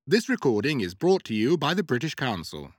This recording is brought to you by the British Council.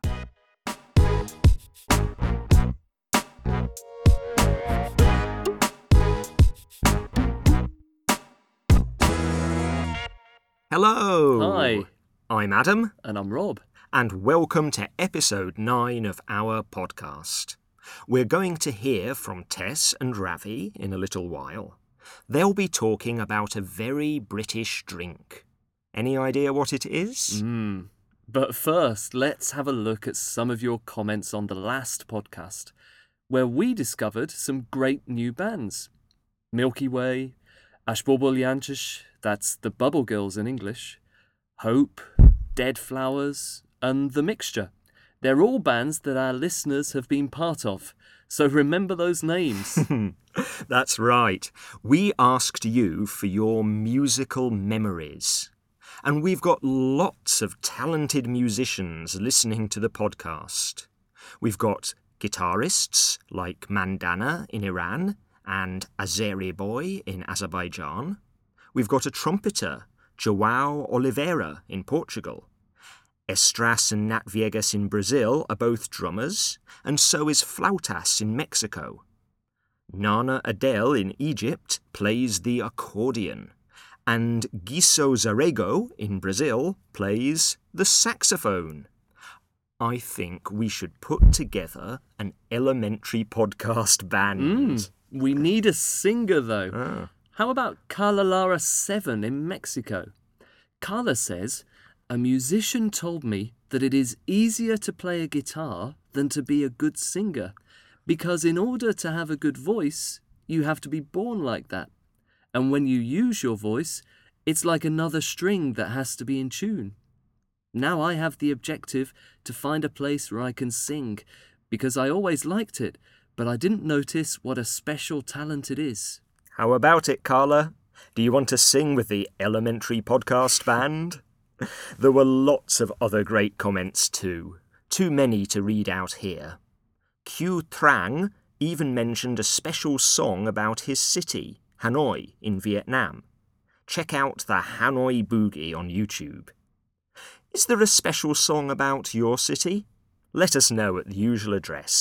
Hello! Hi. I'm Adam, And I'm Rob. and welcome to episode 9 of our podcast. We're going to hear from Tess and Ravi in a little while. They'll be talking about a very British drink. Any idea what it is? But first, let's have a look at some of your comments on the last podcast, where we discovered some great new bands. Milky Way, Ashborboliantish, that's the Bubble Girls in English, Hope, Dead Flowers, and The Mixture. They're all bands that our listeners have been part of, so remember those names. That's right. We asked you for your musical memories. And we've got lots of talented musicians listening to the podcast. We've got guitarists like Mandana in Iran and Azeri Boy in Azerbaijan. We've got a trumpeter, João Oliveira in Portugal. Estras and Nat Viegas in Brazil are both drummers, and so is Flautas in Mexico. Nana Adele in Egypt plays the accordion, and Guiso Zarego in Brazil plays the saxophone. I think we should put together an elementary podcast band. We need a singer, though. How about Carla Lara 7 in Mexico? Carla says, "A musician told me that it is easier to play a guitar than to be a good singer, because in order to have a good voice, you have to be born like that. And when you use your voice, it's like another string that has to be in tune. Now I have the objective to find a place where I can sing, because I always liked it, but I didn't notice what a special talent it is." How about it, Carla? Do you want to sing with the elementary podcast band? There were lots of other great comments too. Too many to read out here. Q Trang even mentioned a special song about his city, Hanoi, in Vietnam. Check out the Hanoi Boogie on YouTube. Is there a special song about your city? Let us know at the usual address,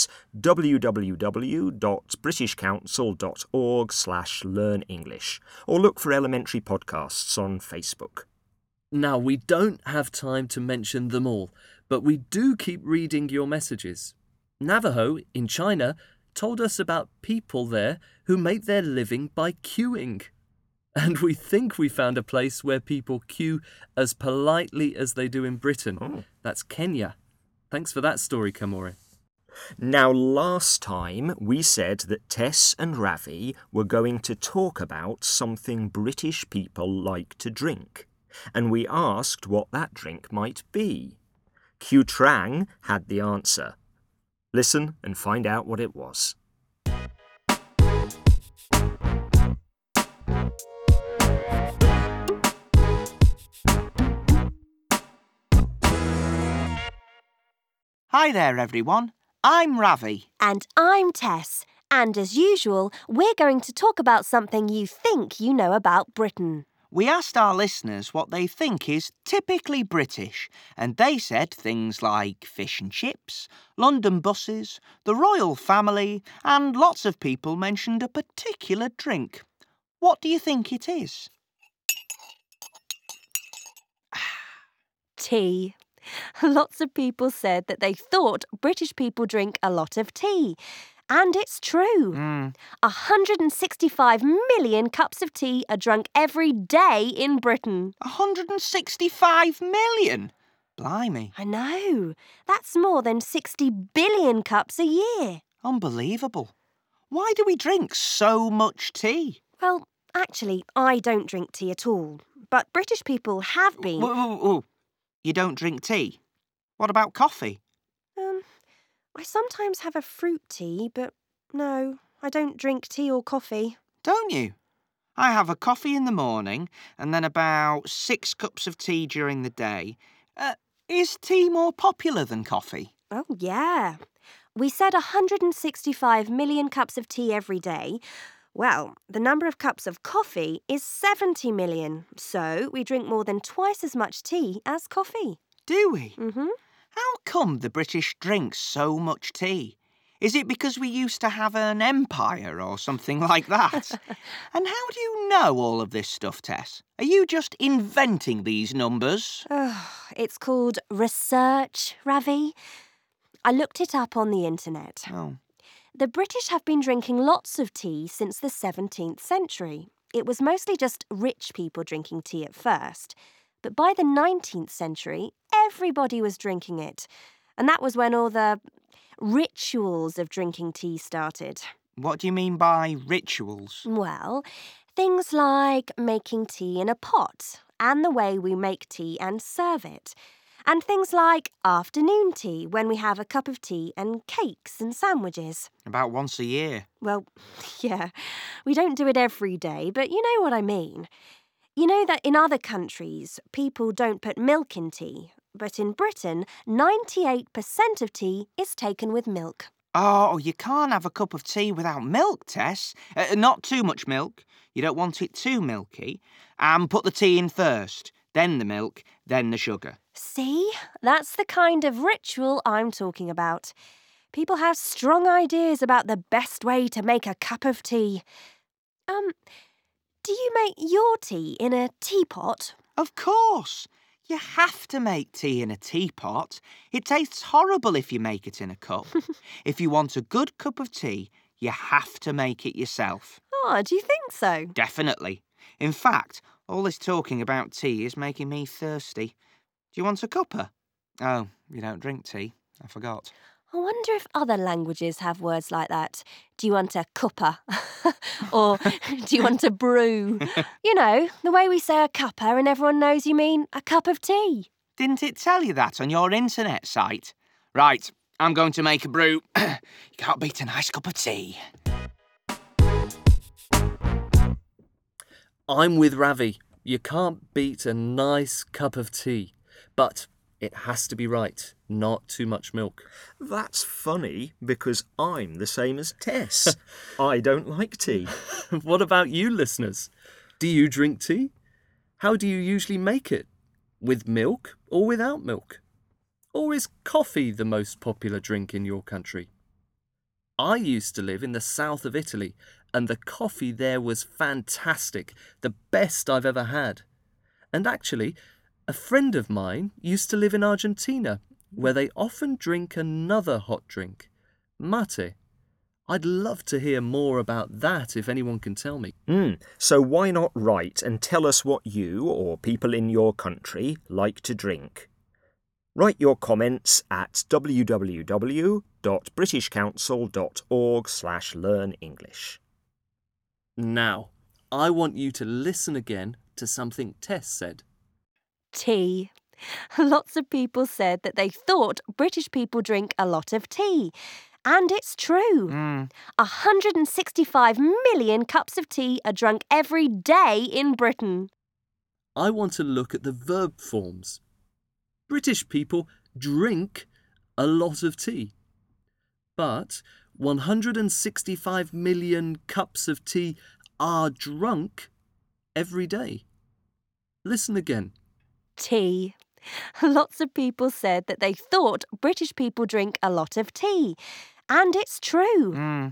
www.britishcouncil.org/learnenglish, or look for elementary podcasts on Facebook. Now, we don't have time to mention them all, but we do keep reading your messages. Navajo, in China, told us about people there who make their living by queuing. And we think we found a place where people queue as politely as they do in Britain. That's Kenya. Thanks for that story, Kamore. Now, last time we said that Tess and Ravi were going to talk about something British people like to drink, and we asked what that drink might be. Q Trang had the answer. Listen and find out what it was. Hi there, everyone. I'm Ravi. And I'm Tess. And as usual, we're going to talk about something you think you know about Britain. We asked our listeners what they think is typically British, and they said things like fish and chips, London buses, the royal family, and lots of people mentioned a particular drink. What do you think it is? Tea. Lots of people said that they thought British people drink a lot of tea. And it's true. 165 million cups of tea are drunk every day in Britain. 165 million? Blimey. I know. That's more than 60 billion cups a year. Unbelievable. Why do we drink so much tea? Well, actually, I don't drink tea at all. But British people have been... Whoa. You don't drink tea? What about coffee? I sometimes have a fruit tea, but no, I don't drink tea or coffee. Don't you? I have a coffee in the morning and then about 6 cups of tea during the day. Is tea more popular than coffee? Oh, yeah. We said 165 million cups of tea every day. Well, the number of cups of coffee is 70 million, so we drink more than twice as much tea as coffee. Do we? Mm-hmm. How come the British drink so much tea? Is it because we used to have an empire or something like that? And how do you know all of this stuff, Tess? Are you just inventing these numbers? It's called research, Ravi. I looked it up on the internet. Oh. The British have been drinking lots of tea since the 17th century. It was mostly just rich people drinking tea at first. But by the 19th century, everybody was drinking it. And that was when all the rituals of drinking tea started. What do you mean by rituals? Well, things like making tea in a pot and the way we make tea and serve it. And things like afternoon tea, when we have a cup of tea and cakes and sandwiches. About once a year. Well, yeah, we don't do it every day, but you know what I mean. You know that in other countries, people don't put milk in tea, but in Britain, 98% of tea is taken with milk. Oh, you can't have a cup of tea without milk, Tess. Not too much milk. You don't want it too milky. And put the tea in first, then the milk, then the sugar. See? That's the kind of ritual I'm talking about. People have strong ideas about the best way to make a cup of tea. Do you make your tea in a teapot? Of course. You have to make tea in a teapot. It tastes horrible if you make it in a cup. If you want a good cup of tea, you have to make it yourself. Oh, do you think so? Definitely. In fact, all this talking about tea is making me thirsty. Do you want a cuppa? Oh, you don't drink tea. I forgot. I wonder if other languages have words like that. Do you want a cuppa? Or do you want a brew? You know, the way we say a cuppa and everyone knows you mean a cup of tea. Didn't it tell you that on your internet site? Right, I'm going to make a brew. You can't beat a nice cup of tea. I'm with Ravi. You can't beat a nice cup of tea. But it has to be right, not too much milk. That's funny because I'm the same as Tess. I don't like tea. What about you, listeners? Do you drink tea? How do you usually make it? With milk or without milk? Or is coffee the most popular drink in your country? I used to live in the south of Italy, and the coffee there was fantastic, the best I've ever had. And actually, a friend of mine used to live in Argentina, where they often drink another hot drink, mate. I'd love to hear more about that if anyone can tell me. So why not write and tell us what you or people in your country like to drink? Write your comments at www.britishcouncil.org/learnenglish. Now, I want you to listen again to something Tess said. Tea. Lots of people said that they thought British people drink a lot of tea. And it's true. 165 million cups of tea are drunk every day in Britain. I want to look at the verb forms. British people drink a lot of tea. But 165 million cups of tea are drunk every day. Listen again. Tea. Lots of people said that they thought British people drink a lot of tea. And it's true.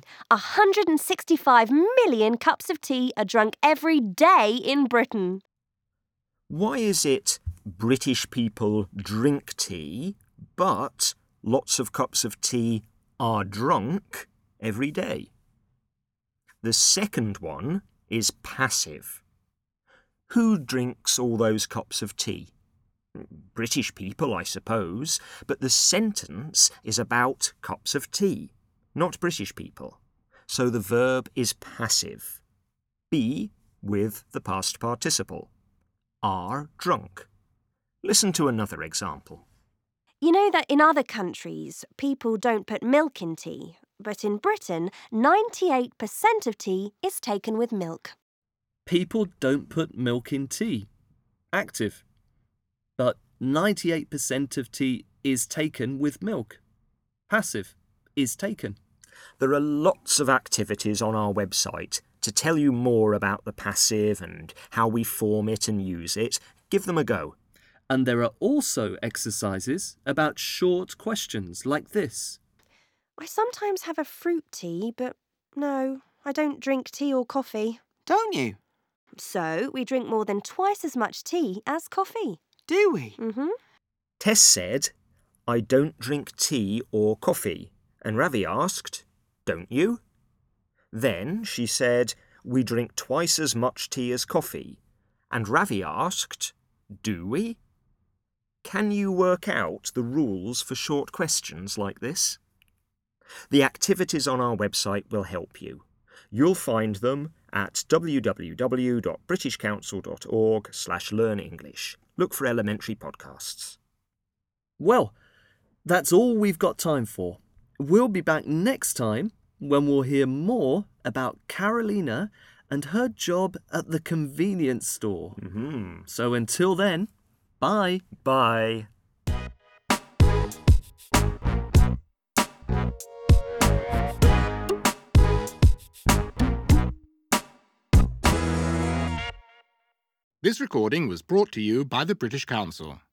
165 million cups of tea are drunk every day in Britain. Why is it British people drink tea, but lots of cups of tea are drunk every day? The second one is passive. Who drinks all those cups of tea? British people, I suppose, but the sentence is about cups of tea, not British people. So the verb is passive. Be with the past participle. Are drunk. Listen to another example. You know that in other countries, people don't put milk in tea, but in Britain, 98% of tea is taken with milk. People don't put milk in tea. Active. But 98% of tea is taken with milk. Passive. Is taken. There are lots of activities on our website To tell you more about the passive and how we form it and use it, give them a go. And there are also exercises about short questions like this. I sometimes have a fruit tea, but no, I don't drink tea or coffee. Don't you? So we drink more than twice as much tea as coffee. Do we? Tess said, I don't drink tea or coffee. And Ravi asked, don't you? Then she said, we drink twice as much tea as coffee. And Ravi asked, do we? Can you work out the rules for short questions like this? The activities on our website will help you. You'll find them at www.britishcouncil.org/learnenglish. Look for elementary podcasts. Well, that's all we've got time for. We'll be back next time when we'll hear more about Carolina and her job at the convenience store. So until then, bye. Bye. This recording was brought to you by the British Council.